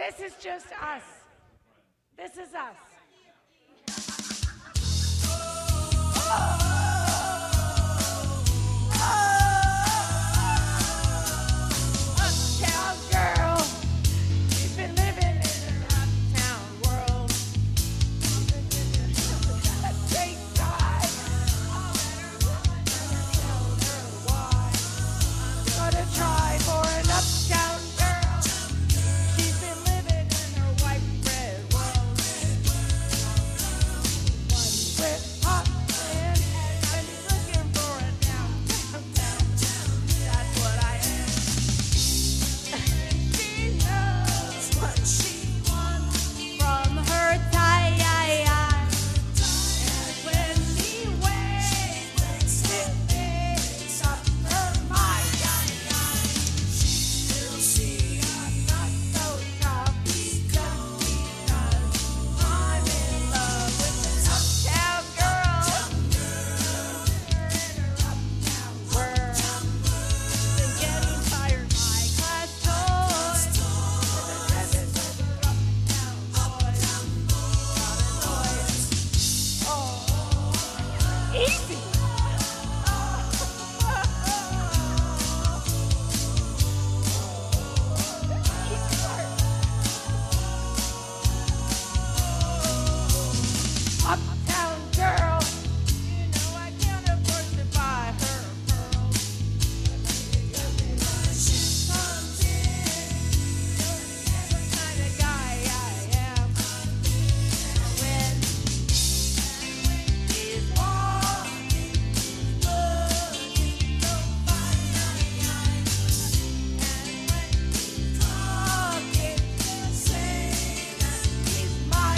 This is just us. This is us. Uptown girl, she's been living in her uptown world. Take time. Gonna try for an uptown girl. She's been living in her white bread world. One with hot wind, and he's looking for a downtown. That's what I am. She knows what she wants from her tie. And when he wakes, it makes up her mind. She'll see I'm not so tough because I'm in love with an uptown girl. Been getting tired, my class toys. Easy. Uptown girl, you know I can't afford to buy her pearls. The kind of guy I am. When he's walking, looking so fine. And when he's talking, say that he's my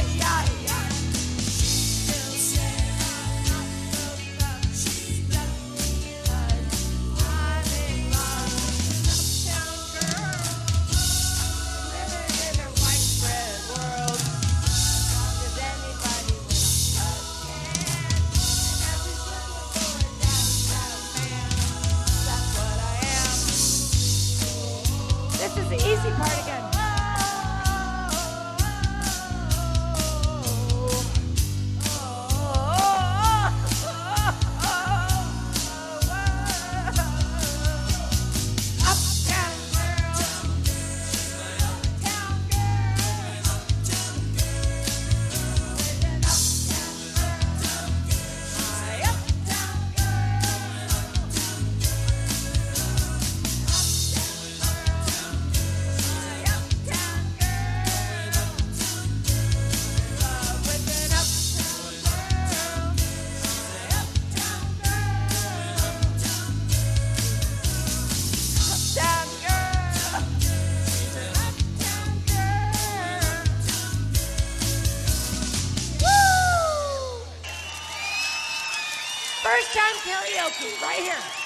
She'll say I'm not so tough. She does because I'm in love with an uptown girl. Living in her white bread world. Does anybody with a can? And everyone's going downtown, man. That's what I am. This is the easy part again. Uptown girl, uptown girl, with an uptown girl, my uptown girl, my uptown girl, love with an uptown girl, my uptown girl, uptown girl, uptown girl. Woo! First time karaoke right here.